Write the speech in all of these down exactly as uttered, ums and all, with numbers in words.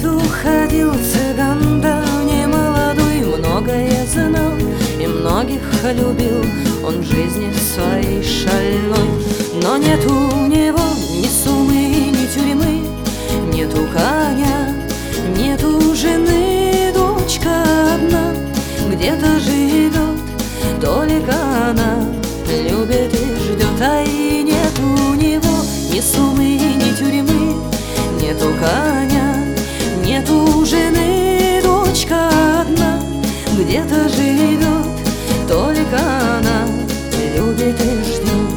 лесу ходил цыган, да не молодой, многое знал и многих любил он жизни своей шальной. Но нет у него ни суммы, ни тюрьмы, нету коня, нету жены, дочка одна где-то живет, только она любит и ждет. А и нет у него ни суммы, ни тюрьмы, нету коня, нету жены, дочка одна где-то живет, только она любит и ждет.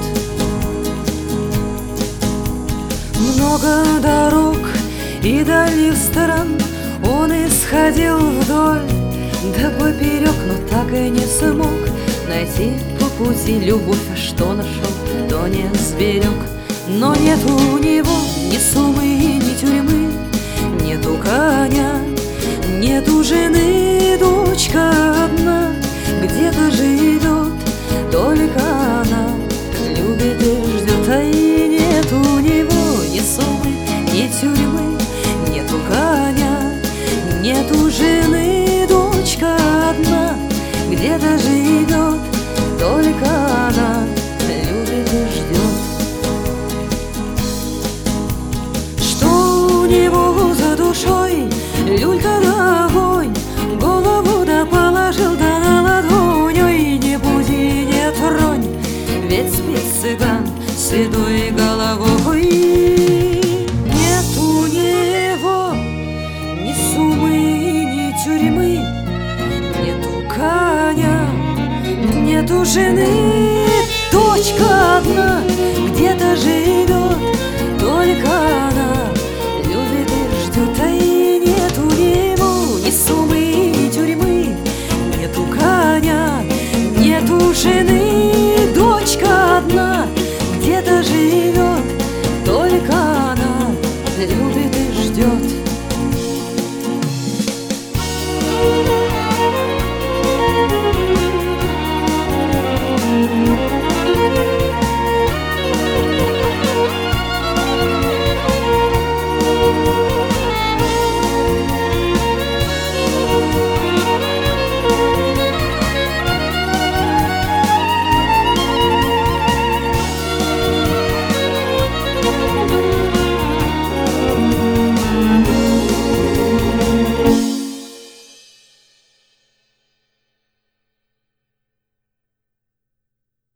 Много дорог и дальних стран он исходил вдоль да поперек, но так и не смог найти по пути любовь, а что нашел, то не сберег. Но нет у него ни суммы, ни тюрьмы, нету коня, нету жены, дочка одна где-то живет, только она любит и ждет. А и нет у него ни суммы, ни тюрьмы, нету коня, нету жены, дочка одна где-то живет, только она любит и ждет. Что у него за душой? Люлька да огонь, голову да положил да на ладонь. Ой, не буди, не тронь, ведь спит цыган седой головой. Нет у него ни суммы, ни тюрьмы, нету коня, нету жены, дочка одна где-то живет,